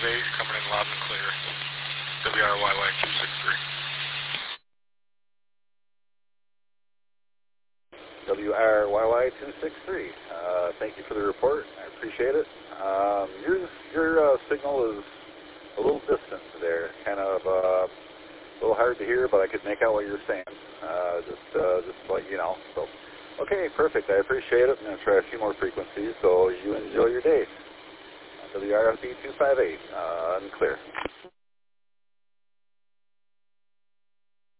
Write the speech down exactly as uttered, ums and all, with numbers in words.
eight, coming in loud and clear. W R Y Y two six three. W R Y Y two six three. Uh, thank you for the report. I appreciate it. Um, your your uh, signal is a little distant there, kind of uh, a little hard to hear, but I could make out what you're saying. Uh, just uh, just to let you know. So, okay, perfect. I appreciate it. I'm going to try a few more frequencies, so you enjoy your day. W R F B two five eight, uh, unclear.